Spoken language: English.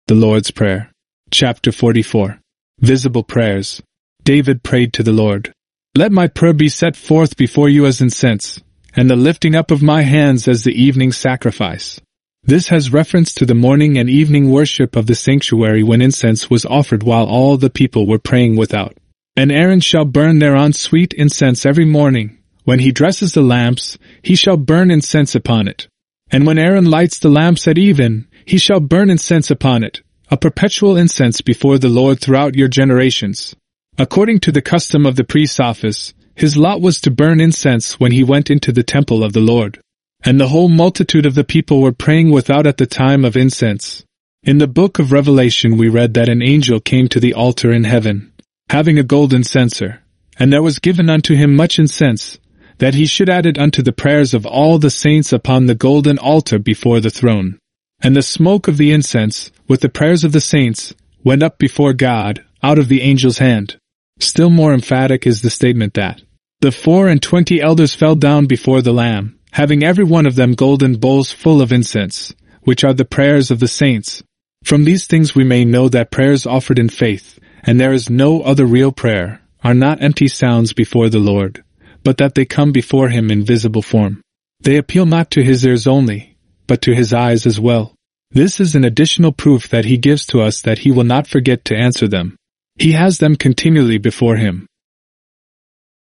The Lord's Prayer. Chapter 44. Visible Prayers. David prayed to the Lord. Let my prayer be set forth before you as incense, and the lifting up of my hands as the evening sacrifice. This has reference to the morning and evening worship of the sanctuary when incense was offered while all the people were praying without. And Aaron shall burn thereon sweet incense every morning. When he dresses the lamps, he shall burn incense upon it. And when Aaron lights the lamps at even, he shall burn incense upon it, a perpetual incense before the Lord throughout your generations. According to the custom of the priest's office, his lot was to burn incense when he went into the temple of the Lord. And the whole multitude of the people were praying without at the time of incense. In the book of Revelation we read that an angel came to the altar in heaven, having a golden censer, and there was given unto him much incense, that he should add it unto the prayers of all the saints upon the golden altar before the throne. And the smoke of the incense, with the prayers of the saints, went up before God, out of the angel's hand. Still more emphatic is the statement that the 24 elders fell down before the Lamb, having every one of them golden bowls full of incense, which are the prayers of the saints. From these things we may know that prayers offered in faith, and there is no other real prayer, are not empty sounds before the Lord, but that they come before him in visible form. They appeal not to his ears only, but to his eyes as well. This is an additional proof that he gives to us that he will not forget to answer them. He has them continually before him.